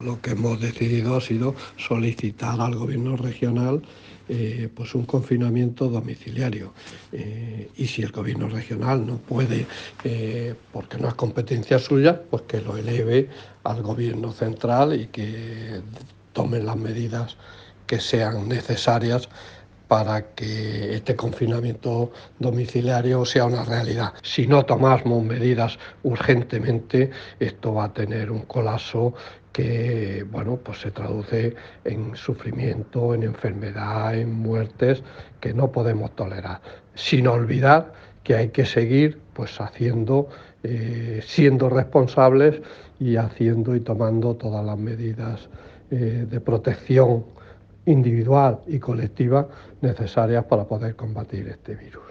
Lo que hemos decidido ha sido solicitar al gobierno regional pues un confinamiento domiciliario, y si el gobierno regional no puede, porque no es competencia suya, pues que lo eleve al gobierno central y que tomen las medidas que sean necesarias para que este confinamiento domiciliario sea una realidad. Si no tomamos medidas urgentemente, esto va a tener un colapso que, bueno, pues se traduce en sufrimiento, en enfermedad, en muertes que no podemos tolerar, sin olvidar que hay que seguir pues haciendo, siendo responsables y haciendo y tomando todas las medidas de protección individual y colectiva necesarias para poder combatir este virus.